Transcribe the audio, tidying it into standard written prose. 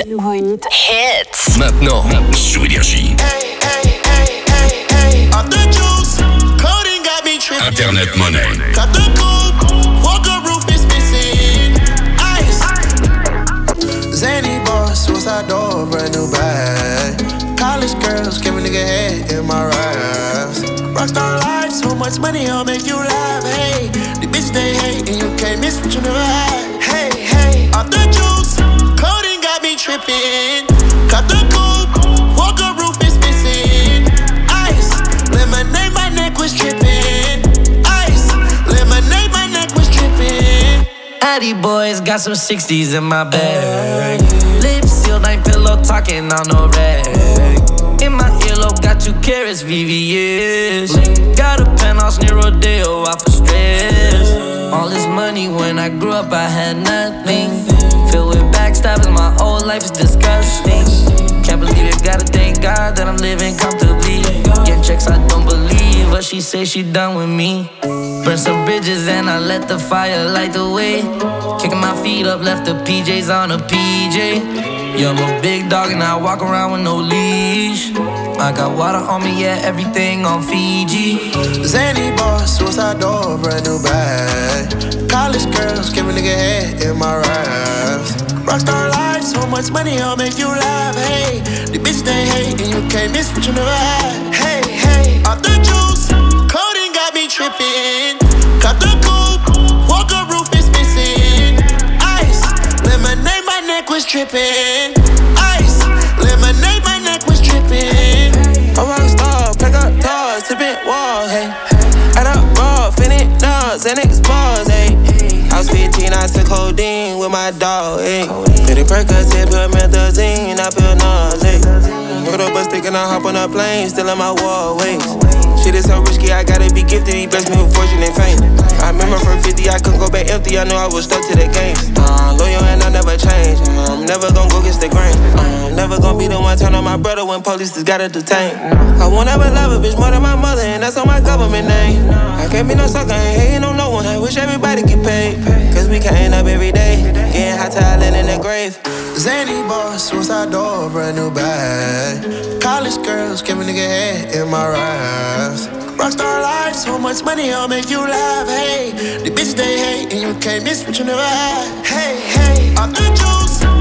nouveau hit. Hits. Maintenant, sur Énergie. Off the juice, coding got me tripping. Internet money. Cut the coupe, walker roof is missing. Ice. Zany boss, suicide door, brand new bag. College girls, give a nigga head in my raps. Rockstar life, so much money, I'll make you laugh. Hey, the bitch they hate, and you can't miss what you never had. Hey, hey, off the juice, coding got me tripping. Cut the coupe, walker roof is missing. Ice, lemonade, my neck was tripping. Ice, lemonade, my neck was tripping. Addy boys got some 60s in my bag. Lips sealed, ain't pillow talking on no rag. In my earlobe, got 2 carats, VVS. Got a penthouse near Rodeo, out for stress. All this money, when I grew up, I had nothing. Filled with backstabbing, my whole life is disgusting. Can't believe it, gotta thank God that I'm living comfortably. Getting checks, I don't believe, but she say she done with me. Burn some bridges and I let the fire light the way. Kicking my feet up, left the PJs on a PJ. Yeah, I'm a big dog and I walk around with no leash. I got water on me, yeah, everything on Fiji. Zany boss, suicide door, brand new bag. College girls, give a nigga head in my raps. Rockstar life, so much money, I'll make you laugh. Hey, the bitch they hate, and you can't miss what you never had. Hey, hey, off the juice, coding got me tripping. Cut the coupe, walker roof is missing. Ice, lemonade, my neck was tripping. Ice, lemonade, my neck was tripping. A rockstar, pack up doors, tipping walls, hey. Add up raw, finish nuts, and expose, hey. I was 15, I took codeine with my dog, hey. Pretty Percocet, put methazine, I feel nauseous. Put up a stick and I hop on a plane, still in my wall, wait. Shit is so risky, I gotta be gifted, he blessed me with fortune and fame. I remember from 50, I couldn't go back empty, I knew I was stuck to the game. Loyal and I never change, I'm never gonna go against the grain. I'm never gonna be the one turn on my brother when police just gotta detain. I won't ever love a bitch more than my mother, and that's on my government name. I can't be no sucker, I ain't hating on no one, I wish everybody get paid. Cause we can't up every day, getting hot talent in the grave. Zany boss, suicide door, brand new bag. College girls, give a nigga head in my raps. Rockstar life, so much money, I'll make you laugh. Hey, the bitch they hate, and you can't miss what you never had. Hey, hey, off the juice,